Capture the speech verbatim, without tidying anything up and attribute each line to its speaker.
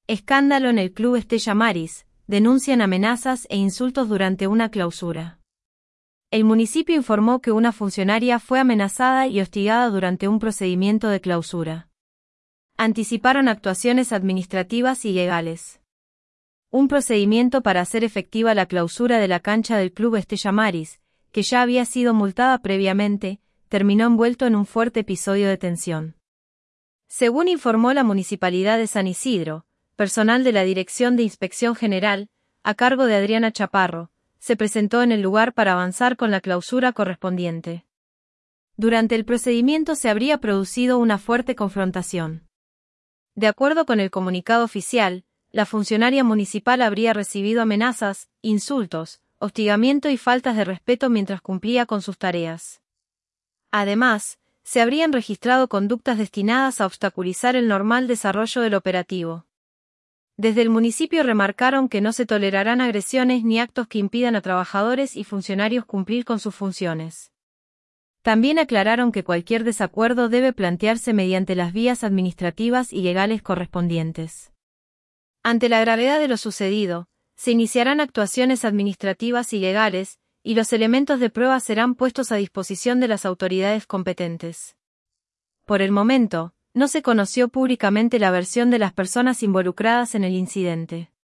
Speaker 1: Escándalo en el Club Stella Maris, denuncian amenazas e insultos durante una clausura. El municipio informó que una funcionaria fue amenazada y hostigada durante un procedimiento de clausura. Anticiparon actuaciones administrativas y legales. Un procedimiento para hacer efectiva la clausura de la cancha del Club Stella Maris, que ya había sido multada previamente, terminó envuelto en un fuerte episodio de tensión. Según informó la Municipalidad de San Isidro, personal de la Dirección de Inspección General, a cargo de Adriana Chaparro, se presentó en el lugar para avanzar con la clausura correspondiente. Durante el procedimiento se habría producido una fuerte confrontación. De acuerdo con el comunicado oficial, la funcionaria municipal habría recibido amenazas, insultos, hostigamiento y faltas de respeto mientras cumplía con sus tareas. Además, se habrían registrado conductas destinadas a obstaculizar el normal desarrollo del operativo. Desde el municipio remarcaron que no se tolerarán agresiones ni actos que impidan a trabajadores y funcionarios cumplir con sus funciones. También aclararon que cualquier desacuerdo debe plantearse mediante las vías administrativas y legales correspondientes. Ante la gravedad de lo sucedido, se iniciarán actuaciones administrativas y legales, y los elementos de prueba serán puestos a disposición de las autoridades competentes. Por el momento, no se conoció públicamente la versión de las personas involucradas en el incidente.